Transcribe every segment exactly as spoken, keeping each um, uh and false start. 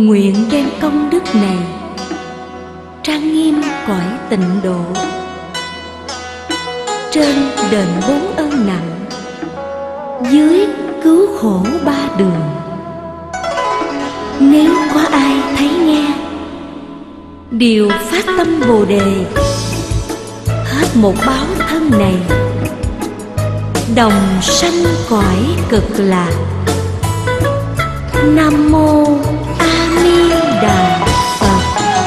Nguyện đem công đức này trang nghiêm cõi tịnh độ, trên đền bốn ơn nặng, dưới cứu khổ ba đường. Nếu có ai thấy nghe điều phát tâm Bồ Đề, hết một báo thân này, đồng sanh cõi cực lạc. Nam mô A Di Đà Phật.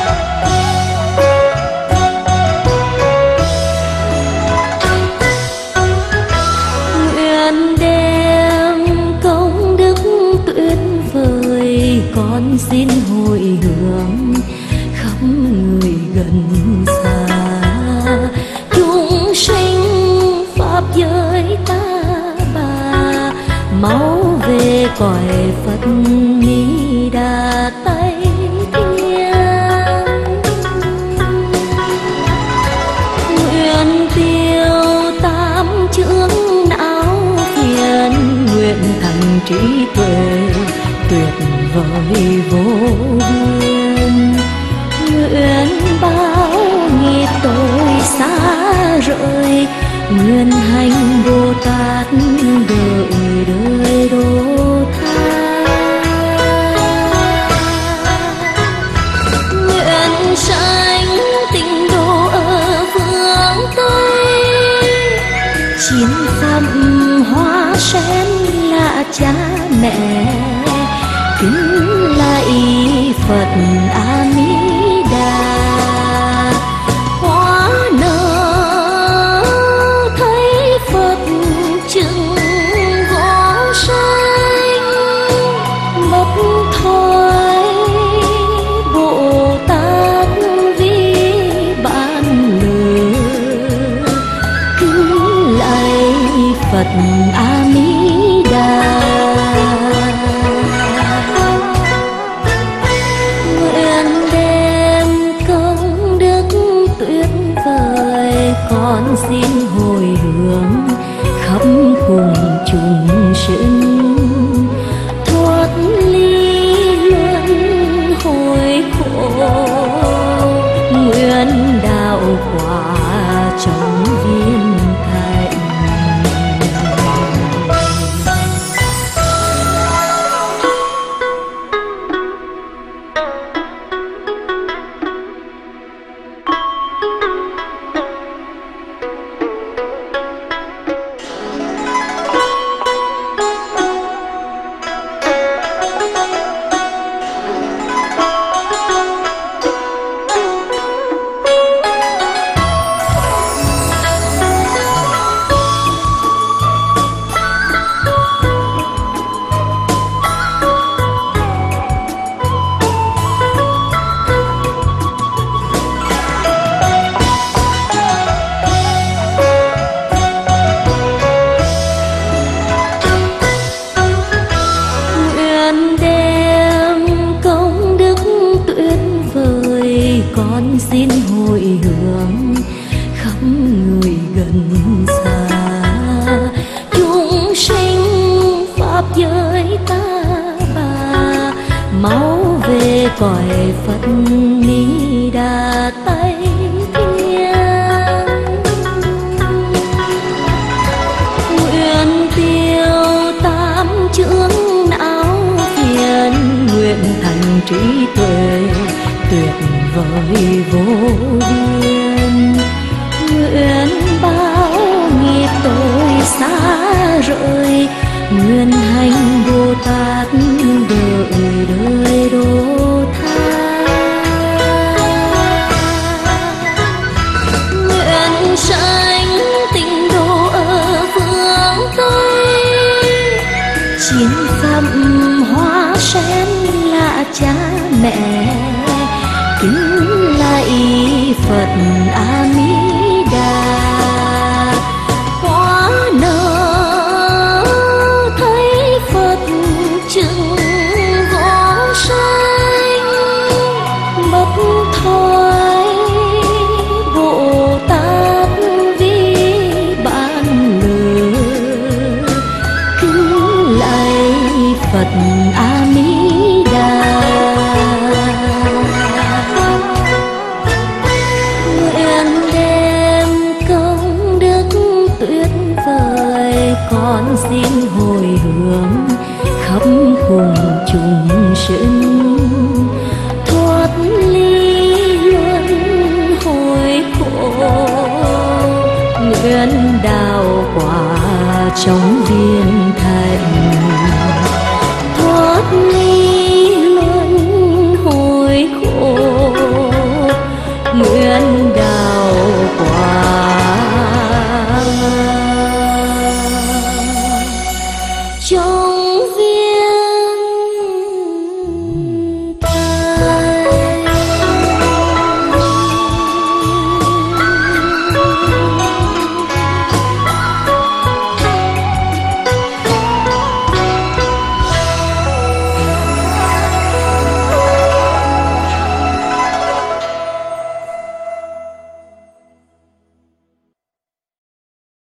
Nguyện đem công đức tuyệt vời, con xin hồi hướng khắp người gần xa. Chúng sinh pháp giới ta bà, mau về cõi Phật Ni Đà Tây Thiên. Nguyện tiêu tám chướng não phiền, nguyện thành trí tuệ tuyệt vời vô biên. Nguyện bao nghiệp tội xa rời, nguyện hành Bồ Tát đời đời độ tha. Nguyện sanh tịnh độ ở phương Tây, chín phẩm hoa sen là cha mẹ, kính lạy Phật A Di Đà. Hóa nở thấy Phật chứng vô sanh, bất thoại Bồ Tát vi ban lừa, kính lạy Phật A Di Đà. Con xin hồi hướng khắp cùng chúng sinh, thoát ly luân hồi khổ, nguyện đạo quả trong viên thạnh. Con xin hồi hướng khắp người gần xa, chúng sinh pháp giới ta bà, mau về cõi Phật Ni Đà Tây Thiên. Nguyện tiêu tám chướng não phiền, nguyện thành trí tuệ tuyệt vời vô biên. Nguyện bao nghiệp tội xa rời, nguyện hành Bồ Tát đời đời độ tha. Nguyện sanh tịnh độ ở phương Tây, chín phẩm hoa sen là cha mẹ, kính lạy Phật A Di Đà. Hóa nở thấy Phật chứng vô sanh, bất thoại Bồ Tát vi ban lừa, kính lạy Phật A Di Đà. con xin hồi hướng khắp cùng chúng sinh, thoát ly luân hồi khổ. Nguyện đạo quả trong viên thành, thoát ly